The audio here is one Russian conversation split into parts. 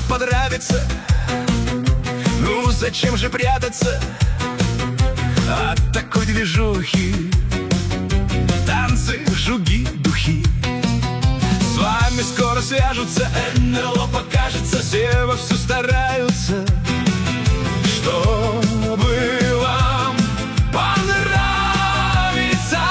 понравится. Ну зачем же прятаться от такой движухи? Танцы, жуги, духи. С вами скоро свяжутся, НЛО покажется. Все вовсю стараются, чтобы вам понравиться.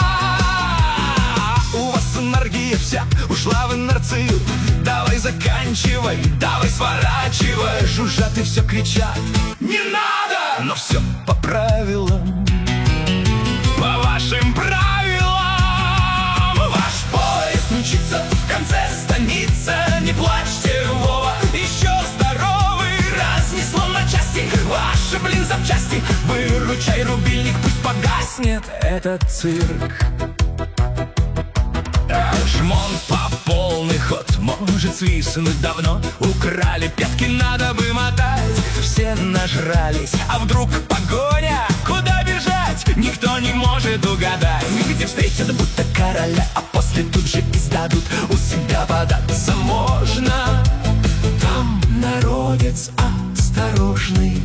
У вас энергия вся ушла в инерцию. Давай заканчивай, давай сворачивай. Жужжат и все кричат: не надо! Но все по правилам, по вашим правилам. Ваш поезд мчится, в конце станица. Не плачьте, Вова, еще здоровый. Разнесло на части ваши, запчасти. Выручай рубильник, пусть погаснет этот цирк. Жмон по полный ход может свистнуть давно. Украли пятки, надо бы мотать. Все нажрались, а вдруг погоня? Куда бежать? Никто не может угадать. Где встретят будто короля, а после тут же и сдадут. У себя податься можно. Там народец осторожный.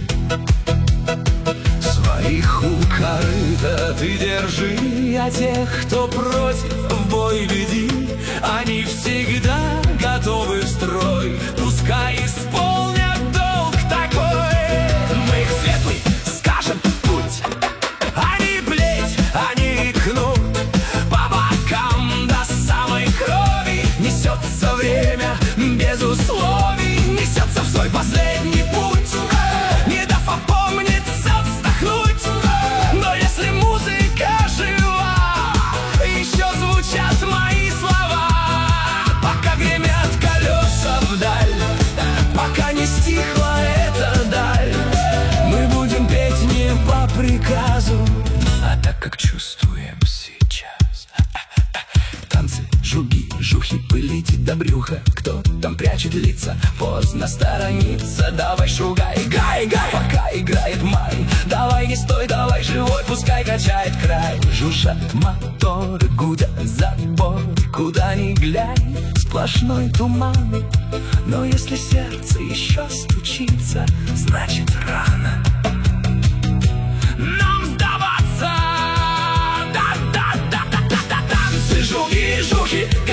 Своих у корыта ты держи, а тех, кто против, в бой веди. Они всегда готовы в строй, пускай исполнят долг такой. Мы их светлый, скажем путь. Они плеть, они кнут. По бокам до самой крови несется время без условий. Несется в свой последний путь, не дав опомниться, вздохнуть. Но если музыка жива, еще звучат мои слова. Пока гремят колеса вдаль, пока не стихла эта даль, мы будем петь не по приказу, а так, как чувствуем сейчас. Танцы, жуги, жухи, пылите до брюха. Кто там прячет лица, поздно сторониться. Давай шугай, гай, гай, пока играет май. Давай не стой, давай живой, пускай качает край. Жужжат моторы, гудят заборы. Куда ни глянь, сплошной туман. Но если сердце еще стучится, значит рано нам сдаваться. Да-да-да-да-да-да. Танцы, жуги, жухи,